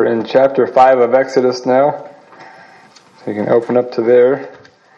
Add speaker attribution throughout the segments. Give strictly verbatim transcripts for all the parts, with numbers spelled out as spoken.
Speaker 1: in chapter five of Exodus now. So you can open up to there.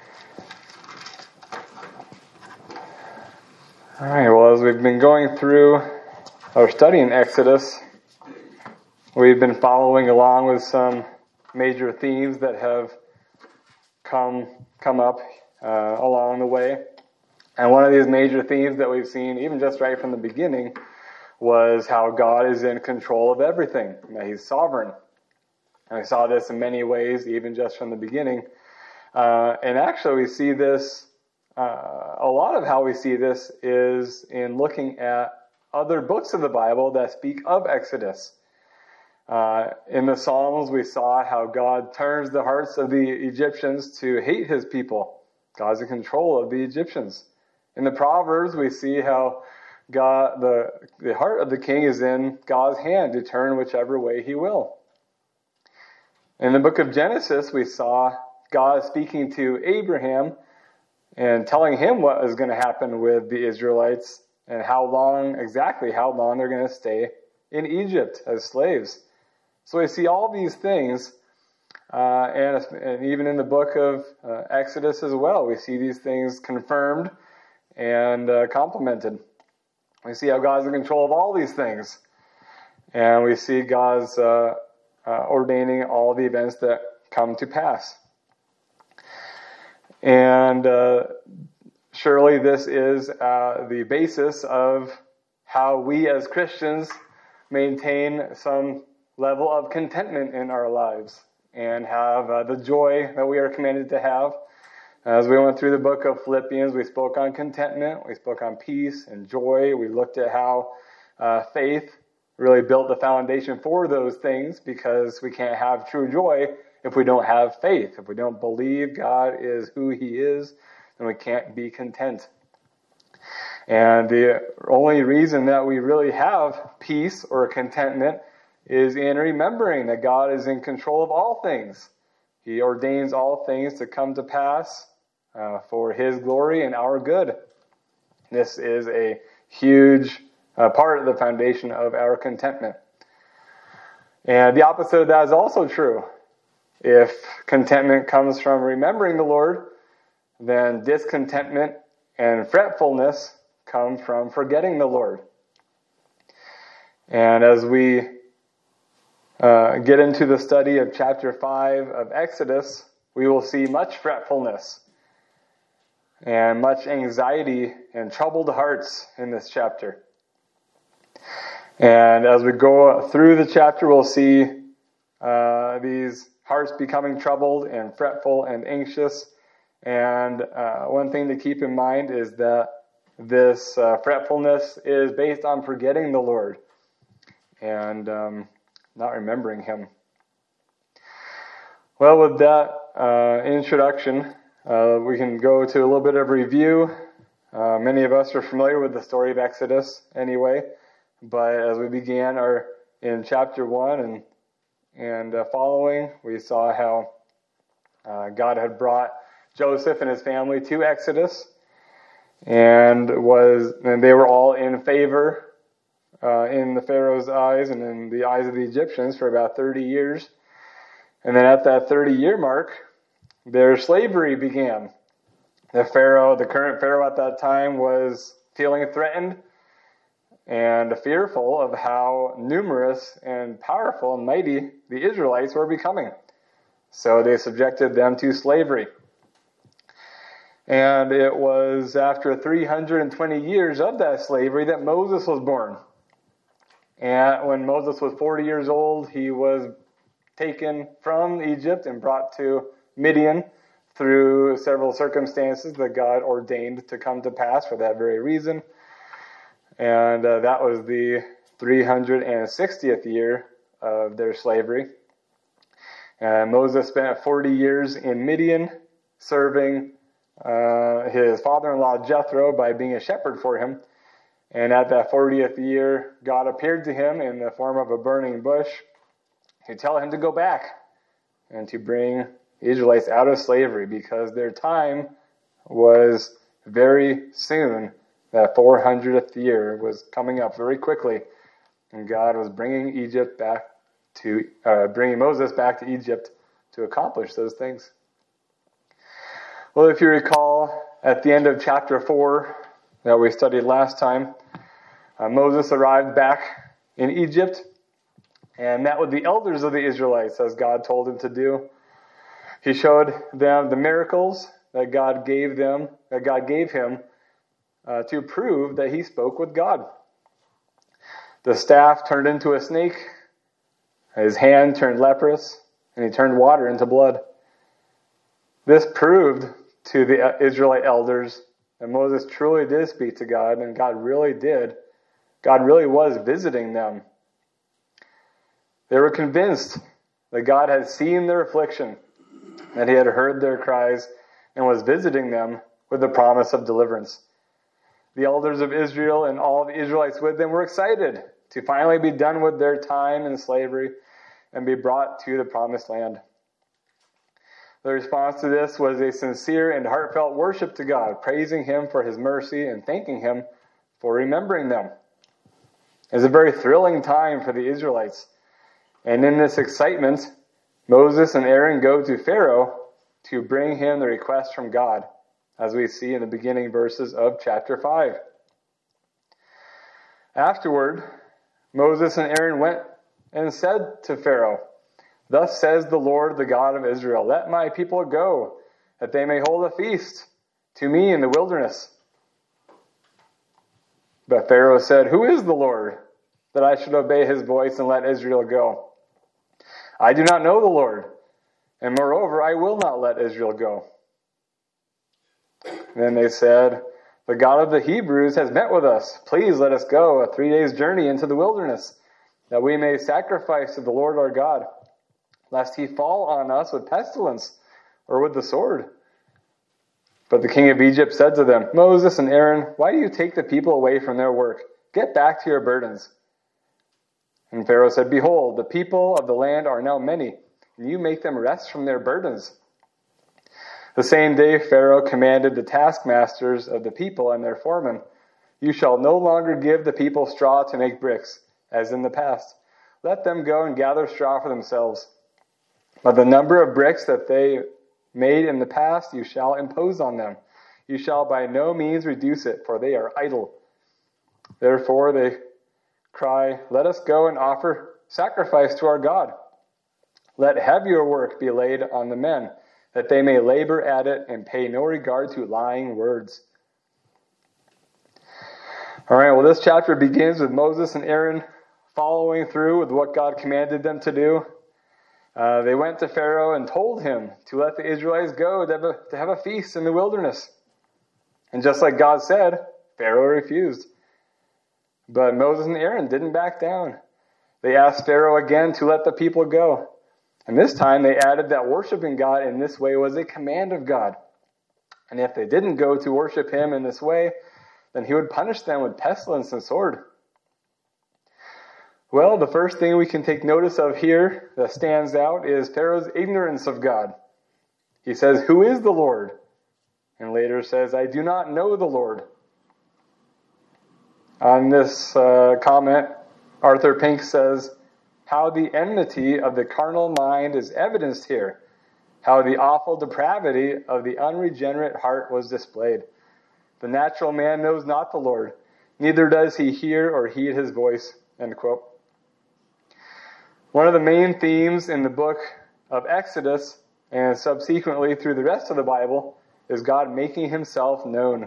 Speaker 1: Alright, well, as we've been going through our study in Exodus, we've been following along with some major themes that have come come up uh, along the way. And one of these major themes that we've seen, even just right from the beginning, was how God is in control of everything, that He's sovereign. And we saw this in many ways, even just from the beginning. Uh, and actually we see this, uh, a lot of how we see this is in looking at other books of the Bible that speak of Exodus. Uh, in the Psalms, we saw how God turns the hearts of the Egyptians to hate His people. God's in control of the Egyptians. In the Proverbs, we see how God, the, the heart of the king is in God's hand to turn whichever way He will. In the book of Genesis, we saw God speaking to Abraham and telling him what is going to happen with the Israelites and how long, exactly how long they're going to stay in Egypt as slaves. So we see all these things, uh, and, and even in the book of uh, Exodus as well, we see these things confirmed and uh, complemented. We see how God's in control of all these things. And we see God's uh, uh, ordaining all the events that come to pass. And uh, surely this is uh, the basis of how we as Christians maintain some level of contentment in our lives and have uh, the joy that we are commanded to have. As we went through the book of Philippians, we spoke on contentment, we spoke on peace and joy. We looked at how uh, faith really built the foundation for those things, because we can't have true joy if we don't have faith. If we don't believe God is who He is, then we can't be content. And the only reason that we really have peace or contentment is in remembering that God is in control of all things. He ordains all things to come to pass uh, for His glory and our good. This is a huge uh, part of the foundation of our contentment. And the opposite of that is also true. If contentment comes from remembering the Lord, then discontentment and fretfulness come from forgetting the Lord. And as we uh, get into the study of chapter five of Exodus, we will see much fretfulness and much anxiety and troubled hearts in this chapter. And as we go through the chapter, we'll see uh, these hearts becoming troubled and fretful and anxious. And uh, one thing to keep in mind is that this uh, fretfulness is based on forgetting the Lord and um, not remembering Him. Well, with that uh, introduction, uh, we can go to a little bit of review. Uh, many of us are familiar with the story of Exodus anyway, but as we began our in chapter one and and uh, following, we saw how uh, God had brought Joseph and his family to Exodus, and was and they were all in favor uh, in the Pharaoh's eyes and in the eyes of the Egyptians for about thirty years. And then at that thirty-year mark, their slavery began. The Pharaoh, the current Pharaoh at that time, was feeling threatened and fearful of how numerous and powerful and mighty the Israelites were becoming. So they subjected them to slavery. And it was after three hundred twenty years of that slavery that Moses was born. And when Moses was forty years old, he was taken from Egypt and brought to Midian through several circumstances that God ordained to come to pass for that very reason. And uh, that was the three hundred sixtieth year of their slavery. And Moses spent forty years in Midian serving uh, his father-in-law Jethro by being a shepherd for him. And at that fortieth year, God appeared to him in the form of a burning bush to tell him to go back and to bring the Israelites out of slavery, because their time was very soon. That four hundredth year was coming up very quickly, and God was bringing Egypt back to uh, bringing Moses back to Egypt to accomplish those things. Well, if you recall, at the end of chapter four that we studied last time, uh, Moses arrived back in Egypt and met with the elders of the Israelites as God told him to do. He showed them the miracles that God gave them, that God gave him uh, to prove that he spoke with God. The staff turned into a snake, his hand turned leprous, and he turned water into blood. This proved to the Israelite elders that Moses truly did speak to God, and God really did. God really was visiting them. They were convinced that God had seen their affliction, that he had heard their cries, and was visiting them with the promise of deliverance. The elders of Israel and all the Israelites with them were excited to finally be done with their time in slavery and be brought to the promised land. The response to this was a sincere and heartfelt worship to God, praising him for his mercy and thanking him for remembering them. It was a very thrilling time for the Israelites. And in this excitement, Moses and Aaron go to Pharaoh to bring him the request from God, as we see in the beginning verses of chapter five. Afterward, Moses and Aaron went and said to Pharaoh, "Thus says the Lord, the God of Israel, let my people go, that they may hold a feast to me in the wilderness." But Pharaoh said, "Who is the Lord, that I should obey his voice and let Israel go? I do not know the Lord, and moreover, I will not let Israel go." Then they said, "The God of the Hebrews has met with us. Please let us go a three days' journey into the wilderness, that we may sacrifice to the Lord our God, lest he fall on us with pestilence or with the sword." But the king of Egypt said to them, "Moses and Aaron, why do you take the people away from their work? Get back to your burdens." And Pharaoh said, "Behold, the people of the land are now many, and you make them rest from their burdens." The same day Pharaoh commanded the taskmasters of the people and their foremen, "You shall no longer give the people straw to make bricks, as in the past. Let them go and gather straw for themselves. But the number of bricks that they made in the past you shall impose on them. You shall by no means reduce it, for they are idle." Therefore they cry, "Let us go and offer sacrifice to our God. Let heavier work be laid on the men, that they may labor at it and pay no regard to lying words." All right, well, this chapter begins with Moses and Aaron following through with what God commanded them to do. Uh, they went to Pharaoh and told him to let the Israelites go to have, a, to have a feast in the wilderness. And just like God said, Pharaoh refused. But Moses and Aaron didn't back down. They asked Pharaoh again to let the people go. And this time they added that worshiping God in this way was a command of God. And if they didn't go to worship him in this way, then he would punish them with pestilence and sword. Well, the first thing we can take notice of here that stands out is Pharaoh's ignorance of God. He says, "Who is the Lord?" And later says, "I do not know the Lord." On this uh, comment, Arthur Pink says, "How the enmity of the carnal mind is evidenced here. How the awful depravity of the unregenerate heart was displayed. The natural man knows not the Lord, neither does he hear or heed his voice." End quote. One of the main themes in the book of Exodus, and subsequently through the rest of the Bible, is God making himself known.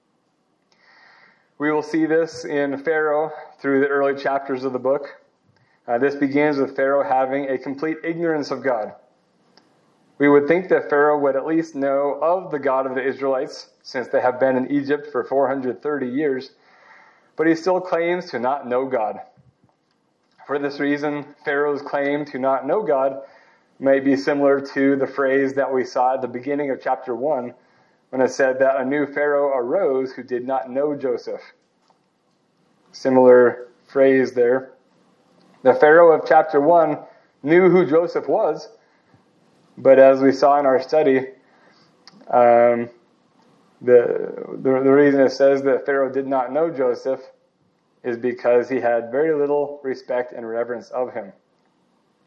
Speaker 1: We will see this in Pharaoh through the early chapters of the book. Uh, this begins with Pharaoh having a complete ignorance of God. We would think that Pharaoh would at least know of the God of the Israelites, since they have been in Egypt for four hundred thirty years, but he still claims to not know God. For this reason, Pharaoh's claim to not know God may be similar to the phrase that we saw at the beginning of chapter one, when it said that a new Pharaoh arose who did not know Joseph. Similar phrase there. The Pharaoh of chapter one knew who Joseph was, but as we saw in our study, um, the, the the reason it says that Pharaoh did not know Joseph is because he had very little respect and reverence of him.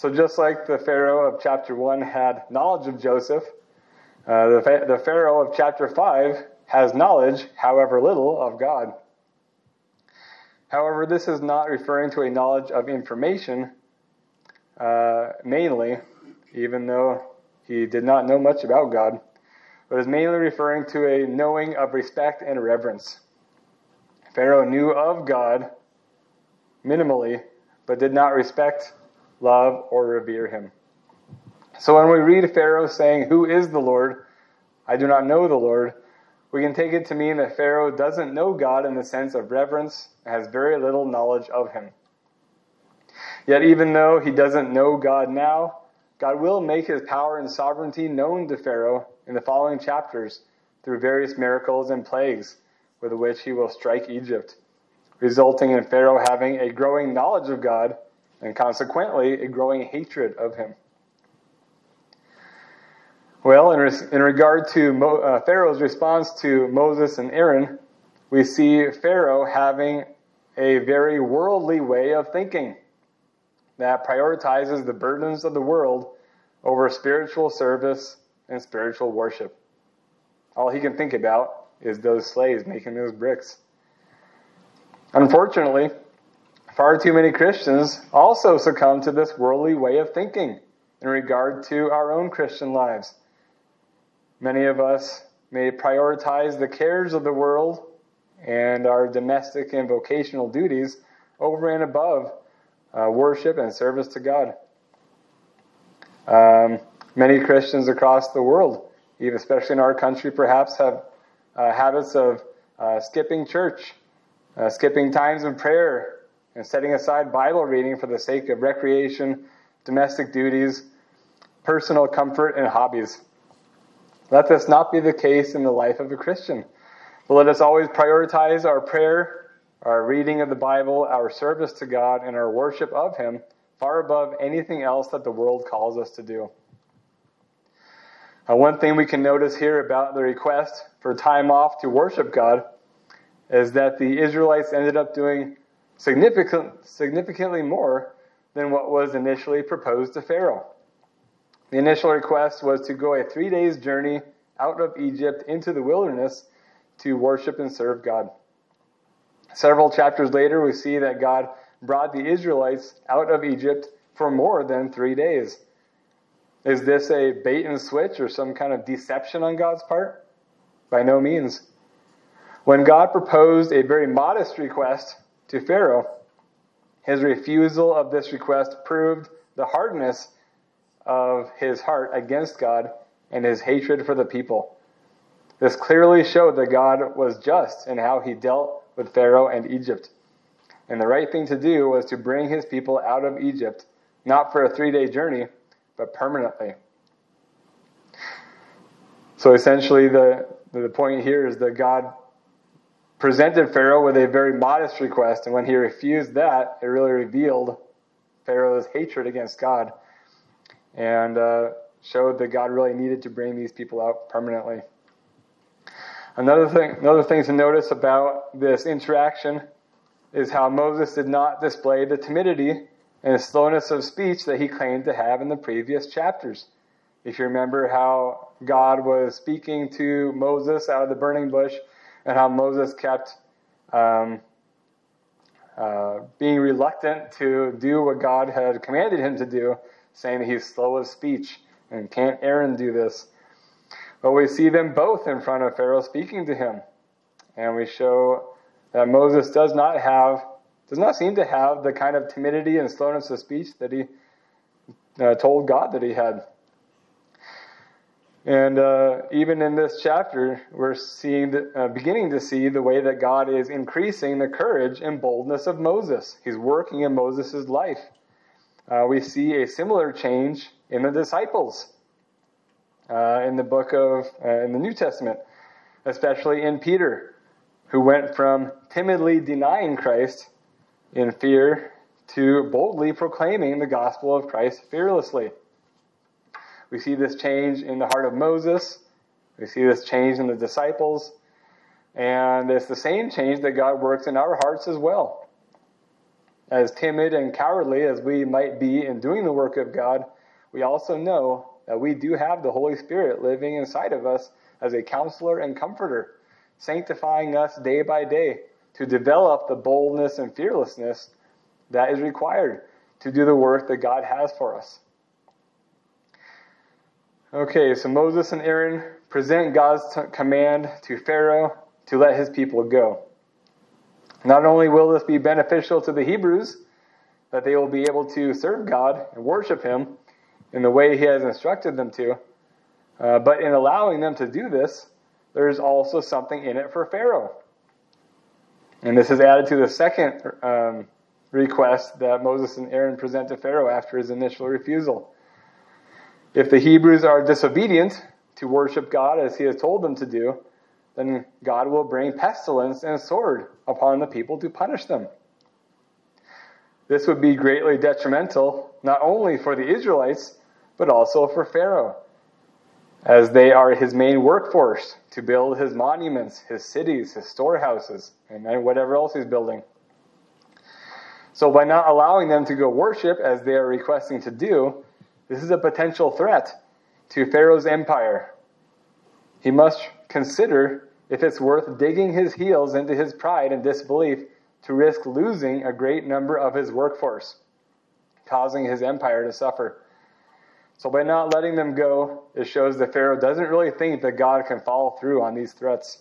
Speaker 1: So just like the Pharaoh of chapter one had knowledge of Joseph, uh, the, the Pharaoh of chapter five has knowledge, however little, of God. However, this is not referring to a knowledge of information, uh, mainly, even though he did not know much about God, but is mainly referring to a knowing of respect and reverence. Pharaoh knew of God minimally, but did not respect, love, or revere him. So when we read Pharaoh saying, "Who is the Lord? I do not know the Lord," we can take it to mean that Pharaoh doesn't know God in the sense of reverence and has very little knowledge of him. Yet even though he doesn't know God now, God will make his power and sovereignty known to Pharaoh in the following chapters through various miracles and plagues with which he will strike Egypt, resulting in Pharaoh having a growing knowledge of God and consequently a growing hatred of him. Well, in, res- in regard to Mo- uh, Pharaoh's response to Moses and Aaron, we see Pharaoh having a very worldly way of thinking that prioritizes the burdens of the world over spiritual service and spiritual worship. All he can think about is those slaves making those bricks. Unfortunately, far too many Christians also succumb to this worldly way of thinking in regard to our own Christian lives. Many of us may prioritize the cares of the world and our domestic and vocational duties over and above uh, worship and service to God. Um, many Christians across the world, even especially in our country, perhaps have uh, habits of uh, skipping church, uh, skipping times of prayer, and setting aside Bible reading for the sake of recreation, domestic duties, personal comfort, and hobbies. Let this not be the case in the life of a Christian, but let us always prioritize our prayer, our reading of the Bible, our service to God, and our worship of Him far above anything else that the world calls us to do. Uh, one thing we can notice here about the request for time off to worship God is that the Israelites ended up doing significant, significantly more than what was initially proposed to Pharaoh. The initial request was to go a three days journey out of Egypt into the wilderness to worship and serve God. Several chapters later, we see that God brought the Israelites out of Egypt for more than three days. Is this a bait and switch or some kind of deception on God's part? By no means. When God proposed a very modest request to Pharaoh, his refusal of this request proved the hardness of his heart against God and his hatred for the people. This clearly showed that God was just in how he dealt with Pharaoh and Egypt. And the right thing to do was to bring his people out of Egypt, not for a three-day journey, but permanently. So essentially the, the point here is that God presented Pharaoh with a very modest request, and when he refused that, it really revealed Pharaoh's hatred against God and uh, showed that God really needed to bring these people out permanently. Another thing, another thing to notice about this interaction is how Moses did not display the timidity and slowness of speech that he claimed to have in the previous chapters. If you remember how God was speaking to Moses out of the burning bush and how Moses kept um, uh, being reluctant to do what God had commanded him to do, saying that he's slow of speech, and can't Aaron do this? But we see them both in front of Pharaoh speaking to him. And we show that Moses does not have, does not seem to have the kind of timidity and slowness of speech that he uh, told God that he had. And uh, even in this chapter, we're seeing, the, uh, beginning to see the way that God is increasing the courage and boldness of Moses. He's working in Moses' life. Uh, we see a similar change in the disciples uh, in the book of, uh, in the New Testament, especially in Peter, who went from timidly denying Christ in fear to boldly proclaiming the gospel of Christ fearlessly. We see this change in the heart of Moses. We see this change in the disciples. And it's the same change that God works in our hearts as well. as timid and cowardly as we might be in doing the work of God, we also know that we do have the Holy Spirit living inside of us as a counselor and comforter, sanctifying us day by day to develop the boldness and fearlessness that is required to do the work that God has for us. Okay, so Moses and Aaron present God's t- command to Pharaoh to let his people go. Not only will this be beneficial to the Hebrews, that they will be able to serve God and worship Him in the way He has instructed them to, uh, but in allowing them to do this, there's also something in it for Pharaoh. And this is added to the second um, request that Moses and Aaron present to Pharaoh after his initial refusal. If the Hebrews are disobedient to worship God as He has told them to do, then God will bring pestilence and sword upon the people to punish them. This would be greatly detrimental, not only for the Israelites, but also for Pharaoh, as they are his main workforce to build his monuments, his cities, his storehouses, and whatever else he's building. So by not allowing them to go worship as they are requesting to do, this is a potential threat to Pharaoh's empire. He must consider if it's worth digging his heels into his pride and disbelief to risk losing a great number of his workforce, causing his empire to suffer. So by not letting them go, it shows that Pharaoh doesn't really think that God can follow through on these threats.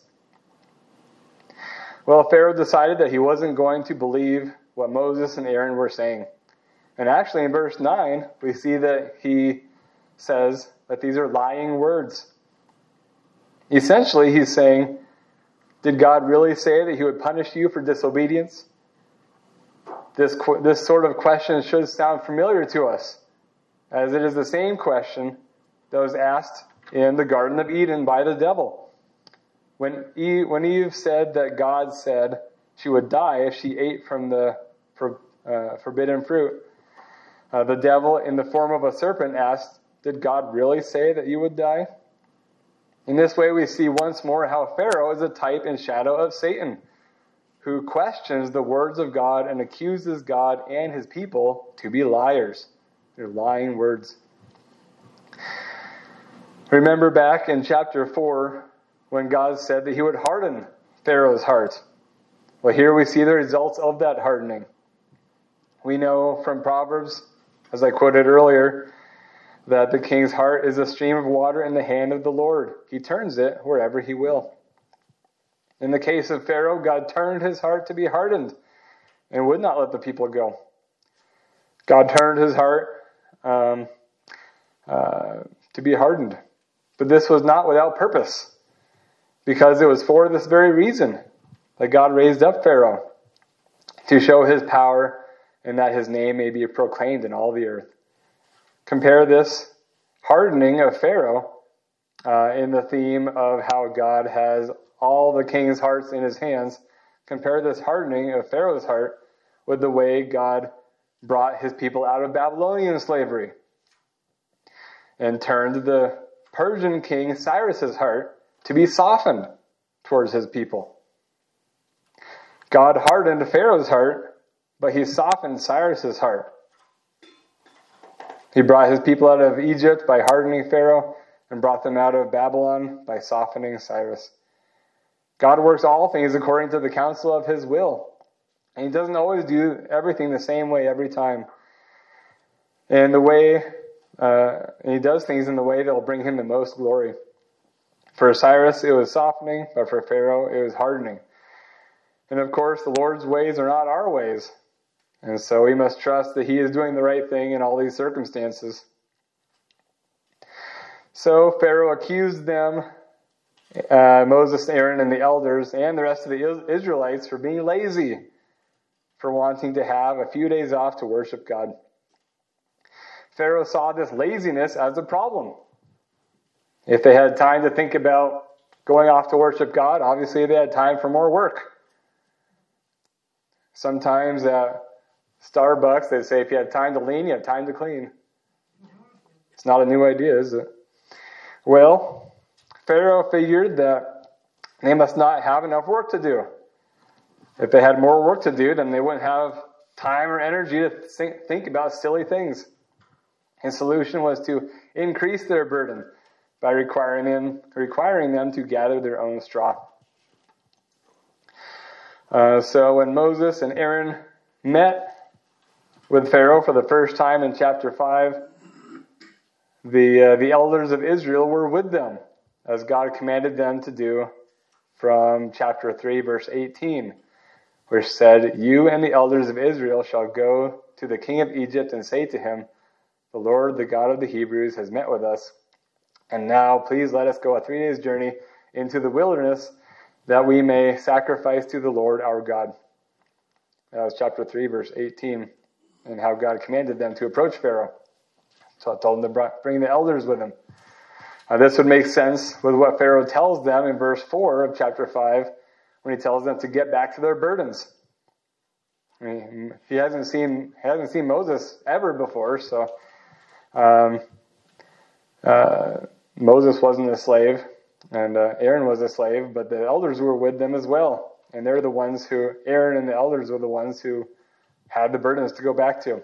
Speaker 1: Well, Pharaoh decided that he wasn't going to believe what Moses and Aaron were saying. And actually in verse nine, we see that he says that these are lying words. Essentially, he's saying, did God really say that He would punish you for disobedience? This, this sort of question should sound familiar to us, as it is the same question that was asked in the Garden of Eden by the devil. When Eve, when Eve said that God said she would die if she ate from the for, uh, forbidden fruit, uh, the devil, in the form of a serpent, asked, did God really say that you would die? In this way, we see once more how Pharaoh is a type and shadow of Satan, who questions the words of God and accuses God and His people to be liars. They're lying words. Remember back in chapter four, when God said that He would harden Pharaoh's heart. Well, here we see the results of that hardening. We know from Proverbs, as I quoted earlier, that the king's heart is a stream of water in the hand of the Lord. He turns it wherever He will. In the case of Pharaoh, God turned his heart to be hardened and would not let the people go. God turned his heart um, uh, to be hardened. But this was not without purpose, because it was for this very reason that God raised up Pharaoh, to show His power and that His name may be proclaimed in all the earth. Compare this hardening of Pharaoh uh, in the theme of how God has all the king's hearts in His hands. Compare this hardening of Pharaoh's heart with the way God brought His people out of Babylonian slavery and turned the Persian king Cyrus's heart to be softened towards His people. God hardened Pharaoh's heart, but He softened Cyrus's heart. He brought His people out of Egypt by hardening Pharaoh and brought them out of Babylon by softening Cyrus. God works all things according to the counsel of His will. And He doesn't always do everything the same way every time. And the way, uh, and He does things in the way that will bring Him the most glory. For Cyrus, it was softening, but for Pharaoh, it was hardening. And of course, the Lord's ways are not our ways. And so we must trust that He is doing the right thing in all these circumstances. So Pharaoh accused them, uh, Moses, Aaron, and the elders, and the rest of the Israelites for being lazy, for wanting to have a few days off to worship God. Pharaoh saw this laziness as a problem. If they had time to think about going off to worship God, obviously they had time for more work. Sometimes at Starbucks, they say if you have time to lean, you have time to clean. It's not a new idea, is it? Well, Pharaoh figured that they must not have enough work to do. If they had more work to do, then they wouldn't have time or energy to think, think about silly things. His solution was to increase their burden by requiring them, requiring them to gather their own straw. Uh, so when Moses and Aaron met with Pharaoh for the first time in chapter five, the uh, the elders of Israel were with them, as God commanded them to do from chapter three, verse eighteen, which said, "You and the elders of Israel shall go to the king of Egypt and say to him, 'The Lord, the God of the Hebrews, has met with us. And now please let us go a three days journey into the wilderness, that we may sacrifice to the Lord our God.'" That was chapter three, verse eighteen, and how God commanded them to approach Pharaoh. So I told them to bring the elders with him. Uh, this would make sense with what Pharaoh tells them in verse four of chapter five, when he tells them to get back to their burdens. I mean, he hasn't seen he hasn't seen Moses ever before, so um, uh, Moses wasn't a slave, and uh, Aaron was a slave, but the elders were with them as well. And they're the ones who, Aaron and the elders were the ones who had the burdens to go back to.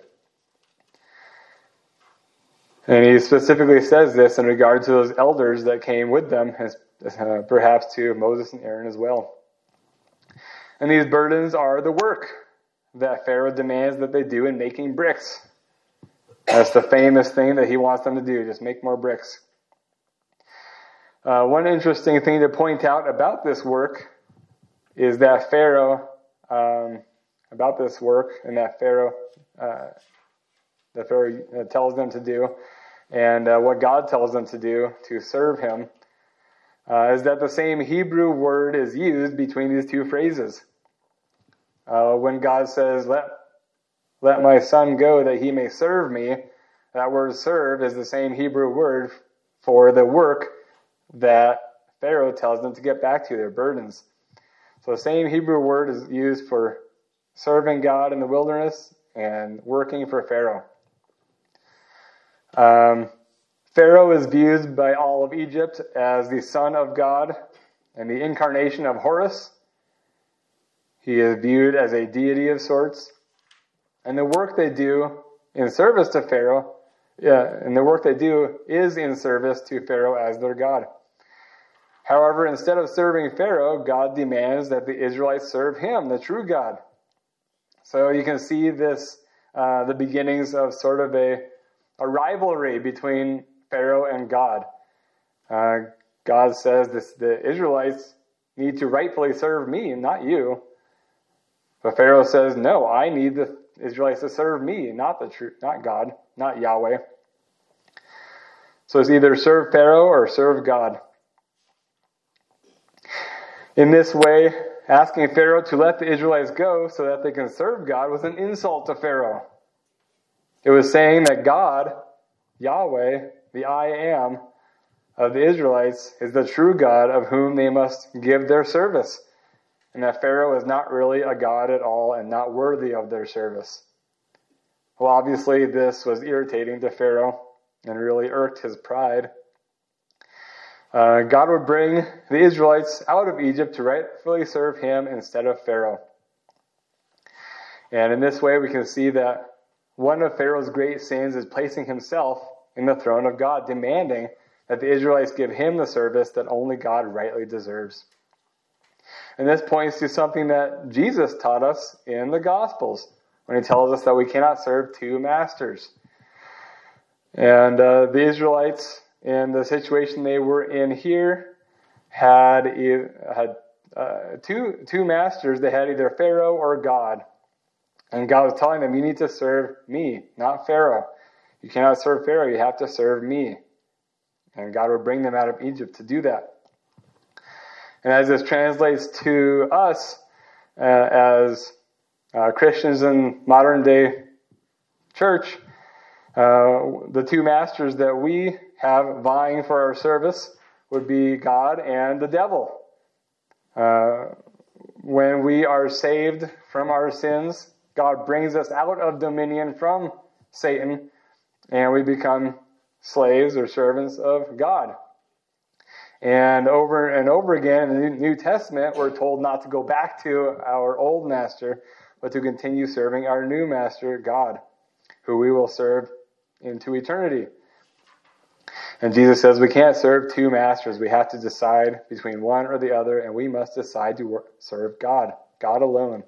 Speaker 1: And he specifically says this in regard to those elders that came with them, as uh, perhaps to Moses and Aaron as well. And these burdens are the work that Pharaoh demands that they do in making bricks. That's the famous thing that he wants them to do, just make more bricks. Uh, one interesting thing to point out about this work is that Pharaoh, um, about this work, and that Pharaoh, uh, that Pharaoh tells them to do, and uh, what God tells them to do to serve him, uh, is that the same Hebrew word is used between these two phrases. Uh, when God says, let, let my son go that he may serve me, that word serve is the same Hebrew word for the work that Pharaoh tells them to get back to, their burdens. So the same Hebrew word is used for serving God in the wilderness and working for Pharaoh. Um, Pharaoh is viewed by all of Egypt as the son of God and the incarnation of Horus. He is viewed as a deity of sorts. And the work they do in service to Pharaoh, yeah, and the work they do is in service to Pharaoh as their God. However, instead of serving Pharaoh, God demands that the Israelites serve him, the true God. So you can see this, uh, the beginnings of sort of a, a rivalry between Pharaoh and God. Uh, God says this, the Israelites need to rightfully serve me, not you. But Pharaoh says, no, I need the Israelites to serve me, not the true, not God, not Yahweh. So it's either serve Pharaoh or serve God. In this way, asking Pharaoh to let the Israelites go so that they can serve God was an insult to Pharaoh. It was saying that God, Yahweh, the I Am of the Israelites, is the true God of whom they must give their service, and that Pharaoh is not really a God at all and not worthy of their service. Well, obviously this was irritating to Pharaoh and really irked his pride. Uh, God would bring the Israelites out of Egypt to rightfully serve him instead of Pharaoh. And in this way we can see that one of Pharaoh's great sins is placing himself in the throne of God, demanding that the Israelites give him the service that only God rightly deserves. And this points to something that Jesus taught us in the Gospels, when he tells us that we cannot serve two masters. And uh, the Israelites, in the situation they were in here, had had uh, two two masters. They had either Pharaoh or God. And God was telling them, you need to serve me, not Pharaoh. You cannot serve Pharaoh, you have to serve me. And God would bring them out of Egypt to do that. And as this translates to us uh, as uh, Christians in modern day church, uh, the two masters that we have vying for our service would be God and the devil. Uh, when we are saved from our sins, God brings us out of dominion from Satan, and we become slaves or servants of God. And over and over again in the New Testament, we're told not to go back to our old master, but to continue serving our new master, God, who we will serve into eternity. And Jesus says we can't serve two masters. We have to decide between one or the other, and we must decide to work, serve God, God alone.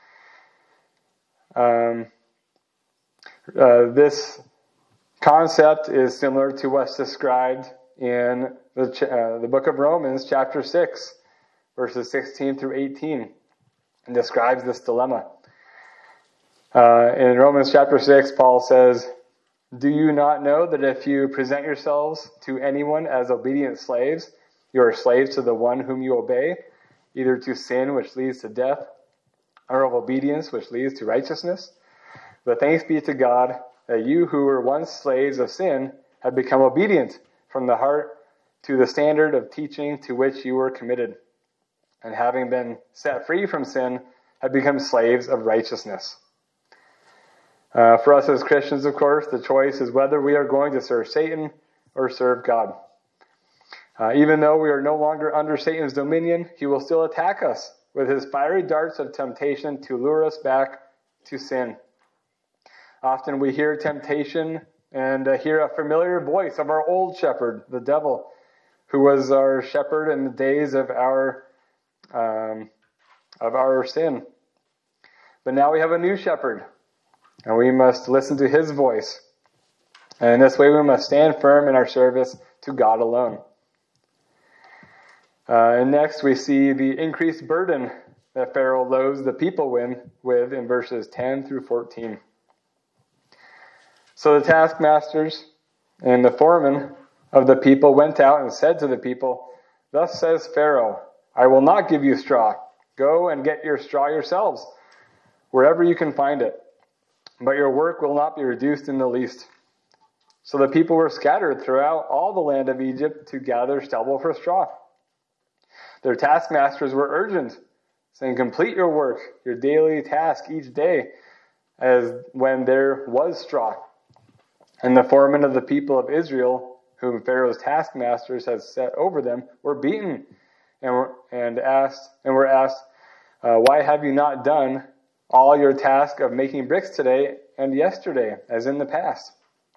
Speaker 1: Um, uh, this concept is similar to what's described in the, ch- uh, the book of Romans, chapter six, verses sixteen through eighteen, and describes this dilemma. Uh, in Romans chapter six, Paul says, "Do you not know that if you present yourselves to anyone as obedient slaves, you are slaves to the one whom you obey, either to sin, which leads to death, or of obedience, which leads to righteousness? But thanks be to God that you who were once slaves of sin have become obedient from the heart to the standard of teaching to which you were committed, and having been set free from sin, have become slaves of righteousness." Uh, for us as Christians, of course, the choice is whether we are going to serve Satan or serve God. Uh, even though we are no longer under Satan's dominion, he will still attack us with his fiery darts of temptation to lure us back to sin. Often we hear temptation and uh, hear a familiar voice of our old shepherd, the devil, who was our shepherd in the days of our um, of our sin. But now we have a new shepherd, and we must listen to his voice. And in this way we must stand firm in our service to God alone. Uh, and next we see the increased burden that Pharaoh loads the people with in verses ten through fourteen. So the taskmasters and the foremen of the people went out and said to the people, "Thus says Pharaoh, I will not give you straw. Go and get your straw yourselves, wherever you can find it. But your work will not be reduced in the least." So the people were scattered throughout all the land of Egypt to gather stubble for straw. Their taskmasters were urgent, saying, "Complete your work, your daily task each day, as when there was straw." And the foremen of the people of Israel, whom Pharaoh's taskmasters had set over them, were beaten and were, and asked and were asked, uh, "Why have you not done all your task of making bricks today and yesterday, as in the past?"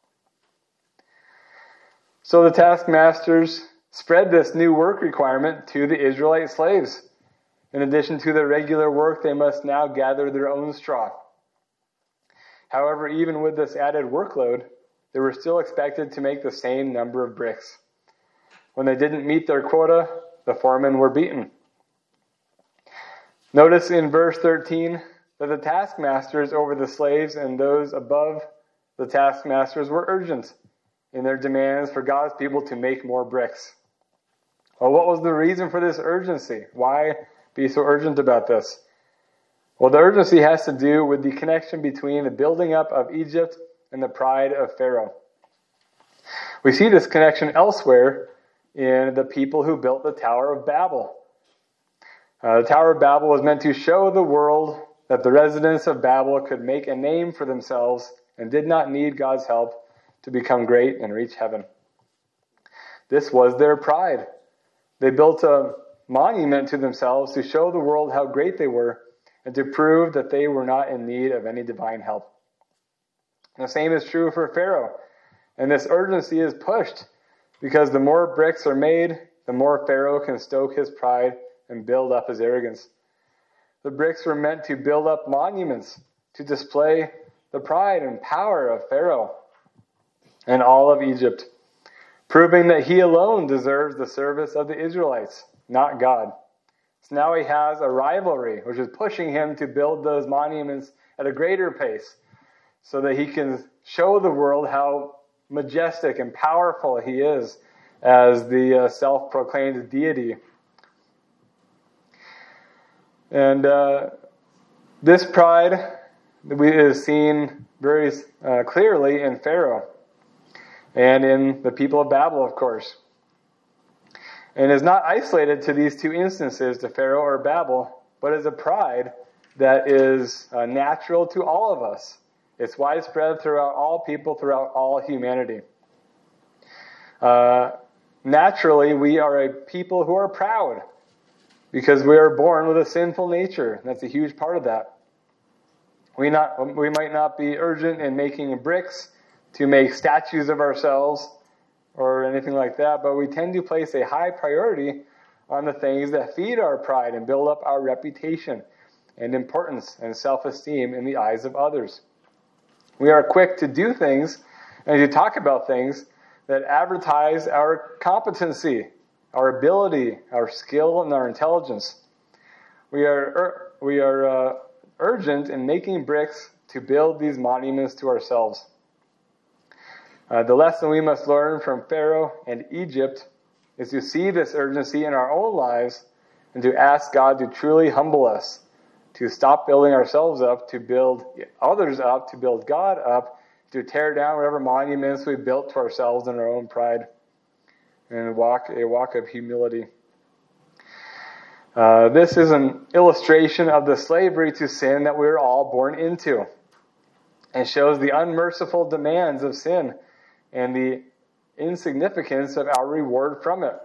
Speaker 1: So the taskmasters spread this new work requirement to the Israelite slaves. In addition to their regular work, they must now gather their own straw. However, even with this added workload, they were still expected to make the same number of bricks. When they didn't meet their quota, the foremen were beaten. Notice in verse thirteen that the taskmasters over the slaves and those above the taskmasters were urgent in their demands for God's people to make more bricks. Well, what was the reason for this urgency? Why be so urgent about this? Well, the urgency has to do with the connection between the building up of Egypt and the pride of Pharaoh. We see this connection elsewhere in the people who built the Tower of Babel. Uh, the Tower of Babel was meant to show the world that the residents of Babel could make a name for themselves and did not need God's help to become great and reach heaven. This was their pride. They built a monument to themselves to show the world how great they were and to prove that they were not in need of any divine help. And the same is true for Pharaoh. And this urgency is pushed because the more bricks are made, the more Pharaoh can stoke his pride and build up his arrogance. The bricks were meant to build up monuments, to display the pride and power of Pharaoh and all of Egypt, proving that he alone deserves the service of the Israelites, not God. So now he has a rivalry, which is pushing him to build those monuments at a greater pace so that he can show the world how majestic and powerful he is as the uh, self-proclaimed deity. And uh, this pride is seen very uh, clearly in Pharaoh and in the people of Babel, of course. And is not isolated to these two instances, to Pharaoh or Babel, but is a pride that is uh, natural to all of us. It's widespread throughout all people, throughout all humanity. Uh, naturally, we are a people who are proud because we are born with a sinful nature. That's a huge part of that. We not we might not be urgent in making bricks to make statues of ourselves or anything like that, but we tend to place a high priority on the things that feed our pride and build up our reputation and importance and self-esteem in the eyes of others. We are quick to do things and to talk about things that advertise our competency, our ability, our skill, and our intelligence. We are we are uh, urgent in making bricks to build these monuments to ourselves. Uh, the lesson we must learn from Pharaoh and Egypt is to see this urgency in our own lives and to ask God to truly humble us, to stop building ourselves up, to build others up, to build God up, to tear down whatever monuments we've built to ourselves in our own pride, and walk a walk of humility. Uh, this is an illustration of the slavery to sin that we are all born into, and shows the unmerciful demands of sin and the insignificance of our reward from it.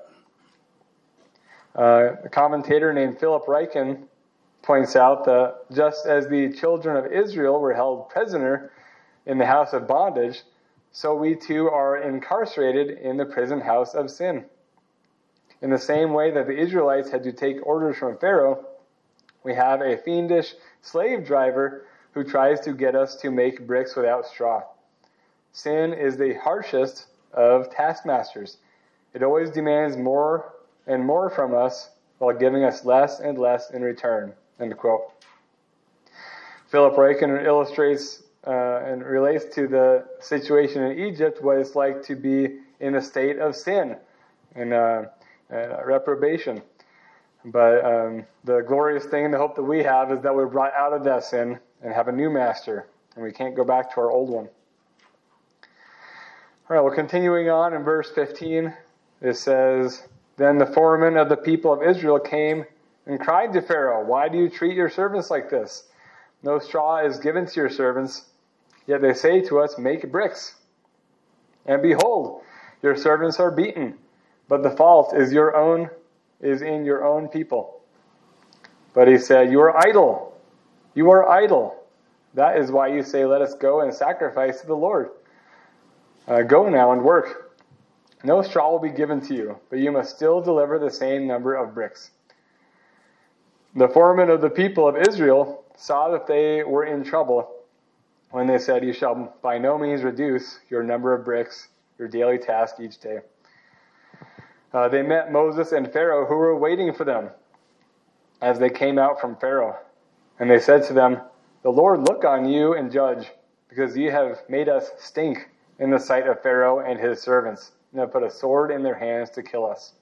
Speaker 1: Uh, a commentator named Philip Ryken points out that just as the children of Israel were held prisoner in the house of bondage, so we too are incarcerated in the prison house of sin. In the same way that the Israelites had to take orders from Pharaoh, we have a fiendish slave driver who tries to get us to make bricks without straw. Sin is the harshest of taskmasters. It always demands more and more from us while giving us less and less in return. End quote. Philip Ryken illustrates uh, and relates to the situation in Egypt, what it's like to be in a state of sin and uh, uh, reprobation. But um, the glorious thing, the hope that we have is that we're brought out of that sin and have a new master, and we can't go back to our old one. All right, well, continuing on in verse fifteen, it says, "Then the foreman of the people of Israel came and cried to Pharaoh, 'Why do you treat your servants like this? No straw is given to your servants, yet they say to us, make bricks. And behold, your servants are beaten, but the fault is your own, is in your own people.' But he said, 'You are idle. You are idle. That is why you say, let us go and sacrifice to the Lord. Uh, go now and work. No straw will be given to you, but you must still deliver the same number of bricks.' The foreman of the people of Israel saw that they were in trouble when they said, 'You shall by no means reduce your number of bricks, your daily task each day.' Uh, they met Moses and Pharaoh, who were waiting for them as they came out from Pharaoh. And they said to them, 'The Lord look on you and judge, because you have made us stink in the sight of Pharaoh and his servants, and have put a sword in their hands to kill us.'"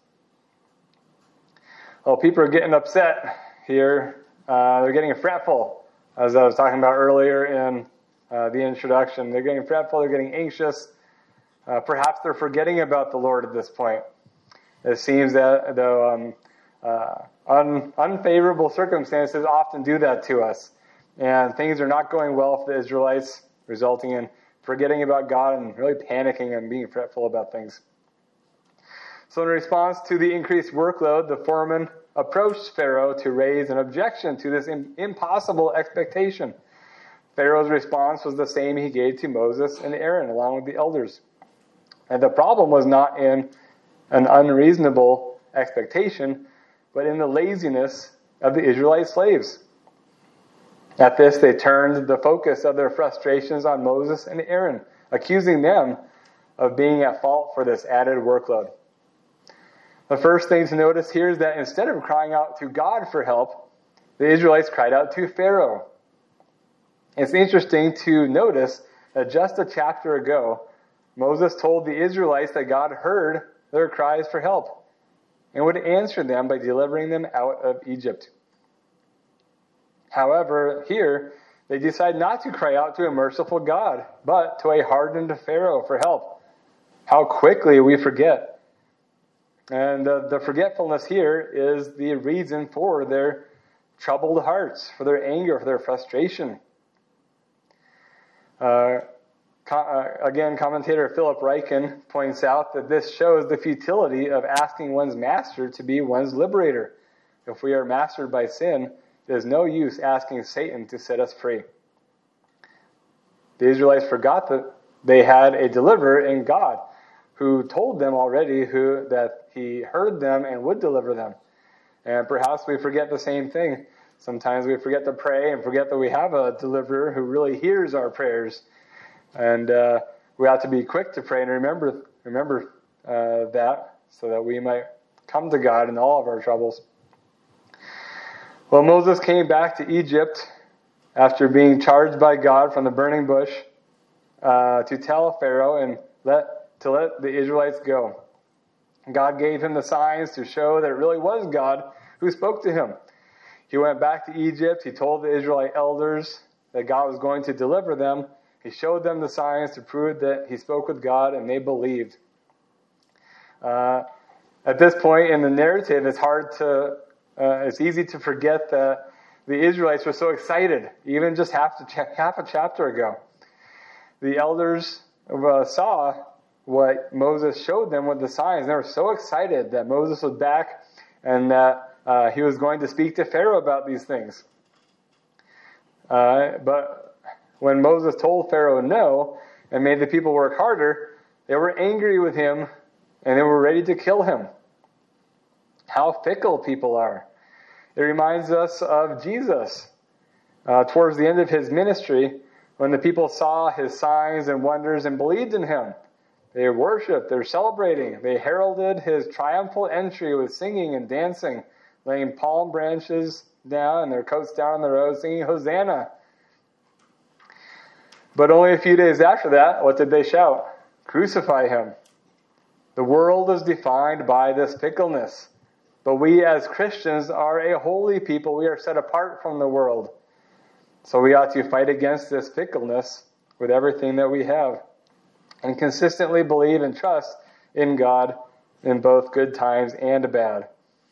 Speaker 1: Well, people are getting upset here. Uh, they're getting fretful, as I was talking about earlier in uh, the introduction. They're getting fretful, they're getting anxious. Uh, perhaps they're forgetting about the Lord at this point. It seems that the um, uh, un- unfavorable circumstances often do that to us. And things are not going well for the Israelites, resulting in forgetting about God and really panicking and being fretful about things. So in response to the increased workload, the foreman approached Pharaoh to raise an objection to this impossible expectation. Pharaoh's response was the same he gave to Moses and Aaron, along with the elders. And the problem was not in an unreasonable expectation, but in the laziness of the Israelite slaves. At this, they turned the focus of their frustrations on Moses and Aaron, accusing them of being at fault for this added workload. The first thing to notice here is that instead of crying out to God for help, the Israelites cried out to Pharaoh. It's interesting to notice that just a chapter ago, Moses told the Israelites that God heard their cries for help and would answer them by delivering them out of Egypt. However, here, they decide not to cry out to a merciful God, but to a hardened Pharaoh for help. How quickly we forget. And uh, the forgetfulness here is the reason for their troubled hearts, for their anger, for their frustration. Uh, co- uh, again, commentator Philip Ryken points out that this shows the futility of asking one's master to be one's liberator. If we are mastered by sin, it is no use asking Satan to set us free. The Israelites forgot that they had a deliverer in God who told them already who that he heard them and would deliver them. And perhaps we forget the same thing. Sometimes we forget to pray and forget that we have a deliverer who really hears our prayers. And uh, we have to be quick to pray and remember remember uh, that so that we might come to God in all of our troubles. Well, Moses came back to Egypt after being charged by God from the burning bush uh, to tell Pharaoh and let to let the Israelites go. God gave him the signs to show that it really was God who spoke to him. He went back to Egypt. He told the Israelite elders that God was going to deliver them. He showed them the signs to prove that he spoke with God, and they believed. Uh, at this point in the narrative, it's hard to, uh, it's easy to forget that the Israelites were so excited, even just half, the cha- half a chapter ago. The elders uh, saw what Moses showed them with the signs. They were so excited that Moses was back and that uh, he was going to speak to Pharaoh about these things. Uh, but when Moses told Pharaoh no and made the people work harder, they were angry with him and they were ready to kill him. How fickle people are. It reminds us of Jesus. Uh, towards the end of his ministry, when the people saw his signs and wonders and believed in him, they worshiped, they're celebrating. They heralded his triumphal entry with singing and dancing, laying palm branches down and their coats down on the road, singing Hosanna. But only a few days after that, what did they shout? Crucify him. The world is defined by this fickleness. But we as Christians are a holy people. We are set apart from the world. So we ought to fight against this fickleness with everything that we have, and consistently believe and trust in God in both good times and bad.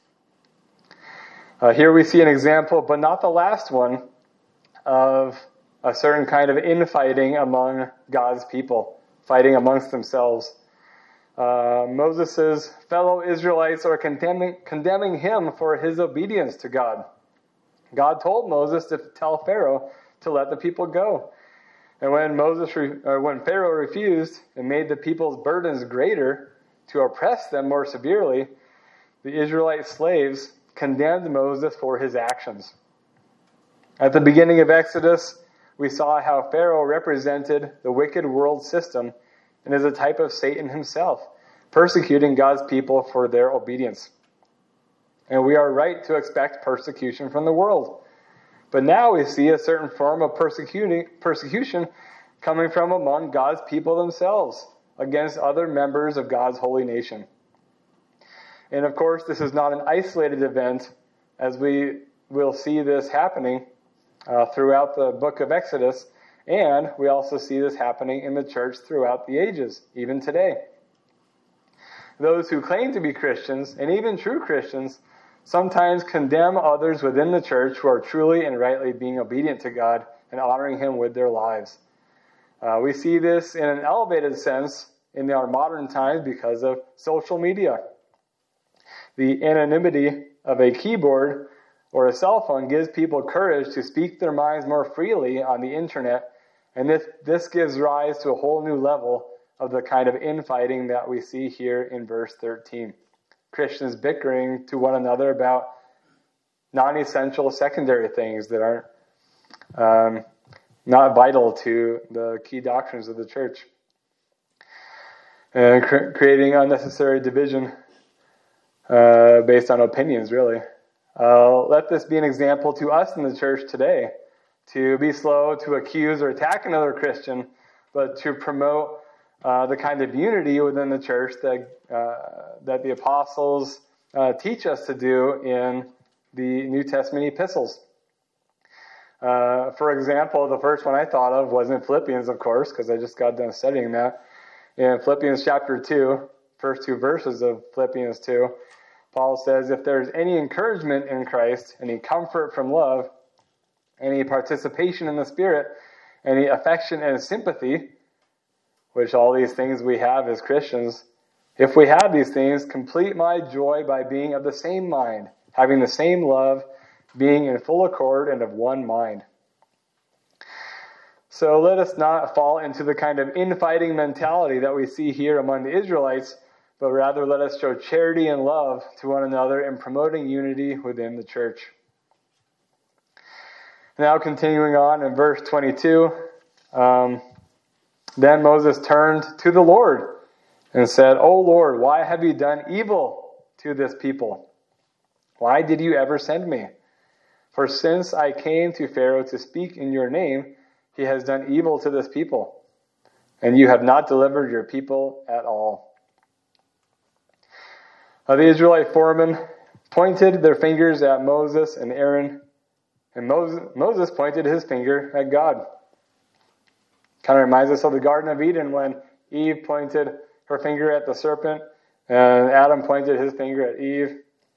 Speaker 1: Uh, here we see an example, but not the last one, of a certain kind of infighting among God's people, fighting amongst themselves. Uh, Moses' fellow Israelites are condemning, condemning him for his obedience to God. God told Moses to tell Pharaoh to let the people go. And when Moses, or when Pharaoh refused and made the people's burdens greater to oppress them more severely, the Israelite slaves condemned Moses for his actions. At the beginning of Exodus, we saw how Pharaoh represented the wicked world system and is a type of Satan himself, persecuting God's people for their obedience. And we are right to expect persecution from the world. But now we see a certain form of persecuting, persecution coming from among God's people themselves against other members of God's holy nation. And of course, this is not an isolated event, as we will see this happening uh, throughout the book of Exodus, and we also see this happening in the church throughout the ages, even today. Those who claim to be Christians, and even true Christians, sometimes condemn others within the church who are truly and rightly being obedient to God and honoring him with their lives. Uh, we see this in an elevated sense in our modern times because of social media. The anonymity of a keyboard or a cell phone gives people courage to speak their minds more freely on the internet, and this, this gives rise to a whole new level of the kind of infighting that we see here in verse thirteen. Christians bickering to one another about non-essential secondary things that aren't um, not vital to the key doctrines of the church, and cr- creating unnecessary division uh, based on opinions, really. Uh, let this be an example to us in the church today, to be slow to accuse or attack another Christian, but to promote Uh, the kind of unity within the church that uh, that the apostles uh, teach us to do in the New Testament epistles. Uh, for example, the first one I thought of was in Philippians, of course, because I just got done studying that. In Philippians chapter two, first two verses of Philippians two, Paul says, if there's any encouragement in Christ, any comfort from love, any participation in the Spirit, any affection and sympathy, which all these things we have as Christians, if we have these things, complete my joy by being of the same mind, having the same love, being in full accord and of one mind. So let us not fall into the kind of infighting mentality that we see here among the Israelites, but rather let us show charity and love to one another in promoting unity within the church. Now continuing on in verse twenty-two, um, then Moses turned to the Lord and said, O Lord, why have you done evil to this people? Why did you ever send me? For since I came to Pharaoh to speak in your name, he has done evil to this people, and you have not delivered your people at all. Now, the Israelite foremen pointed their fingers at Moses and Aaron, and Moses, Moses pointed his finger at God. Kind of reminds us of the Garden of Eden when Eve pointed her finger at the serpent, and Adam pointed his finger at Eve.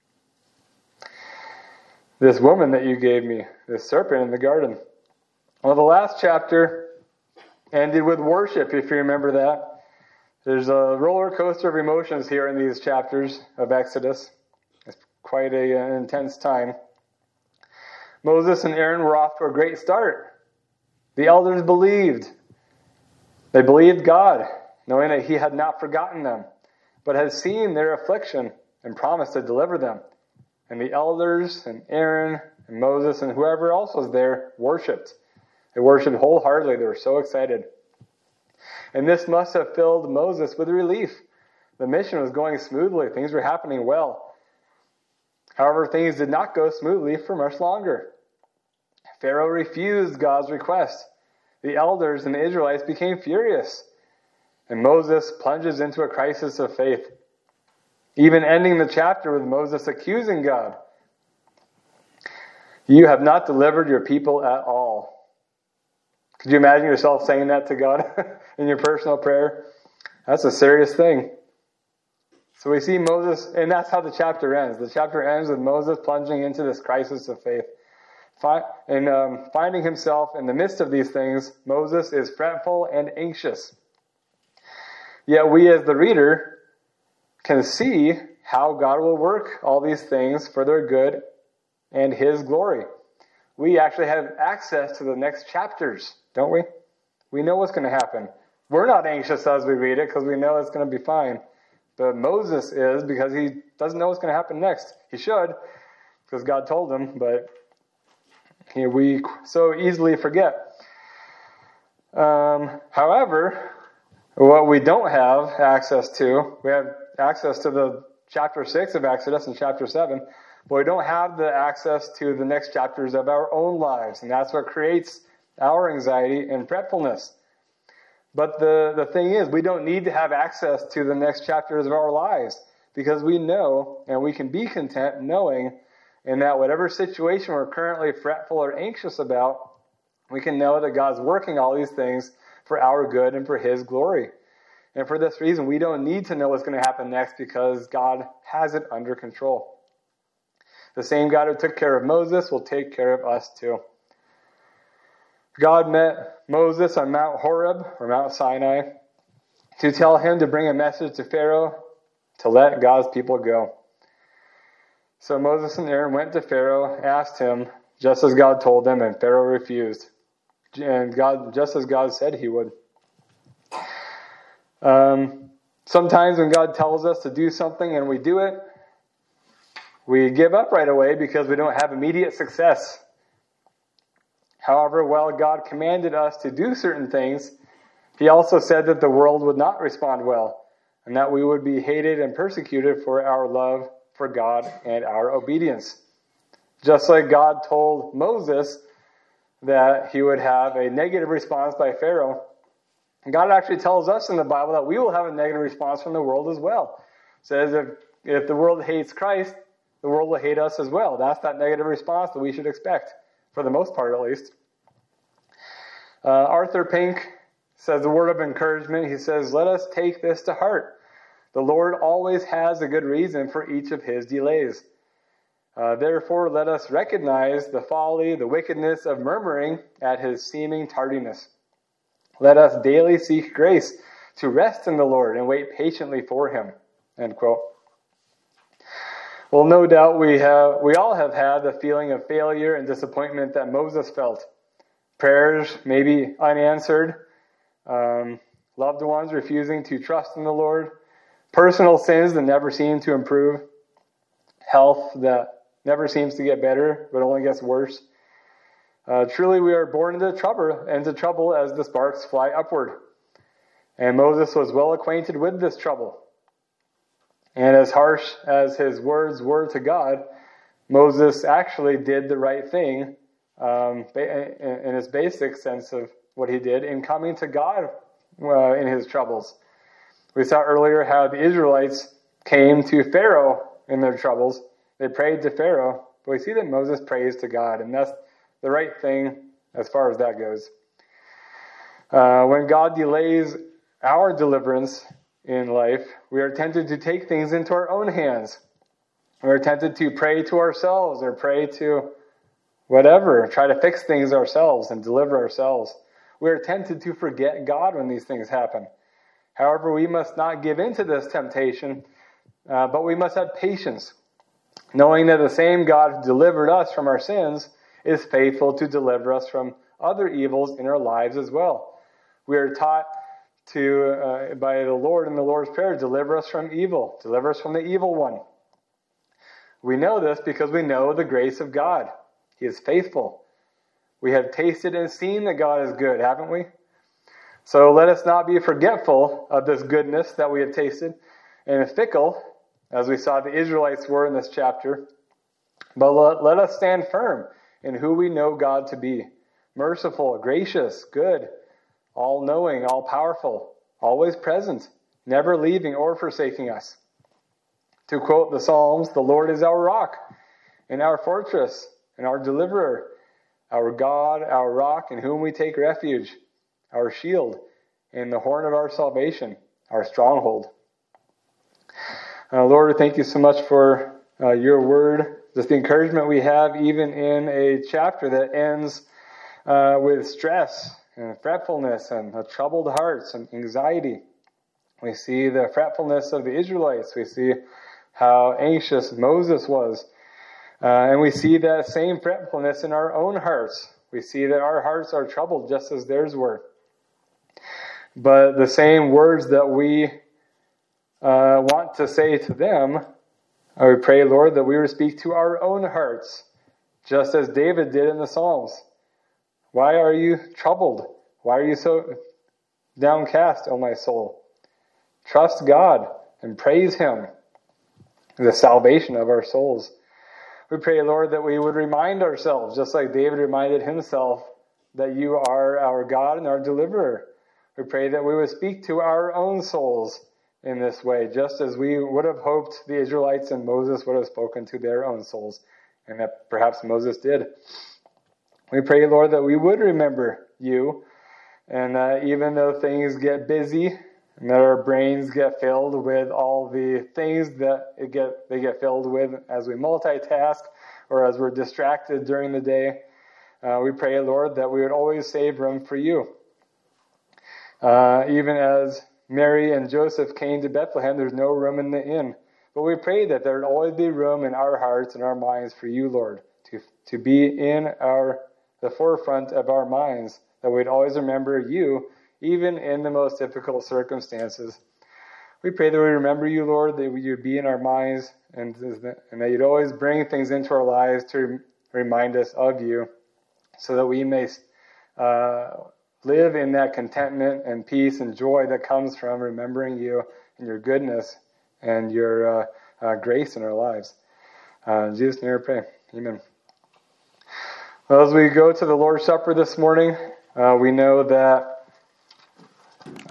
Speaker 1: This woman that you gave me, this serpent in the garden. Well, the last chapter ended with worship, if you remember that. There's a roller coaster of emotions here in these chapters of Exodus. It's quite a, an intense time. Moses and Aaron were off to a great start. The elders believed. They believed God, knowing that he had not forgotten them, but had seen their affliction and promised to deliver them. And the elders and Aaron and Moses and whoever else was there worshipped. They worshipped wholeheartedly. They were so excited. And this must have filled Moses with relief. The mission was going smoothly. Things were happening well. However, things did not go smoothly for much longer. Pharaoh refused God's request. The elders and the Israelites became furious. And Moses plunges into a crisis of faith, even ending the chapter with Moses accusing God. You have not delivered your people at all. Could you imagine yourself saying that to God in your personal prayer? That's a serious thing. So we see Moses, and that's how the chapter ends. The chapter ends with Moses plunging into this crisis of faith. And um, finding himself in the midst of these things, Moses is fretful and anxious. Yet we as the reader can see how God will work all these things for their good and his glory. We actually have access to the next chapters, don't we? We know what's going to happen. We're not anxious as we read it because we know it's going to be fine. But Moses is, because he doesn't know what's going to happen next. He should, because God told him, but he, we so easily forget. Um, however, what we don't have access to, we have access to the chapter six of Exodus and chapter seven, but we don't have the access to the next chapters of our own lives. And that's what creates our anxiety and fretfulness. But the, the thing is, we don't need to have access to the next chapters of our lives, because we know and we can be content knowing in that whatever situation we're currently fretful or anxious about, we can know that God's working all these things for our good and for his glory. And for this reason, we don't need to know what's going to happen next, because God has it under control. The same God who took care of Moses will take care of us too. God met Moses on Mount Horeb, or Mount Sinai, to tell him to bring a message to Pharaoh to let God's people go. So Moses and Aaron went to Pharaoh, asked him, just as God told them, and Pharaoh refused. And God, just as God said he would. Um, sometimes when God tells us to do something and we do it, we give up right away because we don't have immediate success. However, while God commanded us to do certain things, he also said that the world would not respond well, and that we would be hated and persecuted for our love for God and our obedience. Just like God told Moses that he would have a negative response by Pharaoh, God actually tells us in the Bible that we will have a negative response from the world as well. It says if, if the world hates Christ, the world will hate us as well. That's that negative response that we should expect, for the most part at least. Uh, Arthur Pink says a word of encouragement. He says, let us take this to heart. The Lord always has a good reason for each of his delays. Uh, therefore, let us recognize the folly, the wickedness of murmuring at his seeming tardiness. Let us daily seek grace to rest in the Lord and wait patiently for him. End quote. Well, no doubt we have, we all have had the feeling of failure and disappointment that Moses felt. prayers maybe unanswered, um, loved ones refusing to trust in the Lord, personal sins that never seem to improve, health that never seems to get better but only gets worse. Uh, truly we are born into trouble, into trouble as the sparks fly upward. And Moses was well acquainted with this trouble. And as harsh as his words were to God, Moses actually did the right thing um, in his basic sense of what he did in coming to God uh, in his troubles. We saw earlier how the Israelites came to Pharaoh in their troubles. They prayed to Pharaoh, but we see that Moses prays to God, and that's the right thing as far as that goes. Uh, when God delays our deliverance in life, we are tempted to take things into our own hands. We are tempted to pray to ourselves or pray to whatever, try to fix things ourselves and deliver ourselves. We are tempted to forget God when these things happen. However, we must not give in to this temptation, uh, but we must have patience, knowing that the same God who delivered us from our sins is faithful to deliver us from other evils in our lives as well. We are taught to, uh, by the Lord in the Lord's Prayer, deliver us from evil, deliver us from the evil one. We know this because we know the grace of God. He is faithful. We have tasted and seen that God is good, haven't we? So let us not be forgetful of this goodness that we have tasted and fickle, as we saw the Israelites were in this chapter. But let, let us stand firm in who we know God to be. Merciful, gracious, good, all-knowing, all-powerful, always present, never leaving or forsaking us. To quote the Psalms, the Lord is our rock and our fortress and our deliverer, our God, our rock, in whom we take refuge, our shield and the horn of our salvation, our stronghold. Uh, Lord, thank you so much for uh, your word, just the encouragement we have even in a chapter that ends uh, with stress and fretfulness and uh, troubled hearts and anxiety. We see the fretfulness of the Israelites. We see how anxious Moses was. Uh, and we see that same fretfulness in our own hearts. We see that our hearts are troubled just as theirs were. But the same words that we uh, want to say to them, I would pray, Lord, that we would speak to our own hearts, just as David did in the Psalms. Why are you troubled? Why are you so downcast, O my soul? Trust God and praise Him, the salvation of our souls. We pray, Lord, that we would remind ourselves, just like David reminded himself, that you are our God and our deliverer. We pray that we would speak to our own souls in this way, just as we would have hoped the Israelites and Moses would have spoken to their own souls, and that perhaps Moses did. We pray, Lord, that we would remember you, and that even though things get busy, and that our brains get filled with all the things that it get they get filled with as we multitask or as we're distracted during the day, uh, we pray, Lord, that we would always save room for you. Uh, even as Mary and Joseph came to Bethlehem, there's no room in the inn. But we pray that there would always be room in our hearts and our minds for you, Lord, to, to be in our the forefront of our minds, that we'd always remember you, even in the most difficult circumstances. We pray that we remember you, Lord, that you'd be in our minds, and, and that you'd always bring things into our lives to remind us of you, so that we may uh, live in that contentment and peace and joy that comes from remembering you and your goodness and your uh, uh, grace in our lives. Uh, in Jesus' name we pray. Amen. Well, as we go to the Lord's Supper this morning, uh, we know that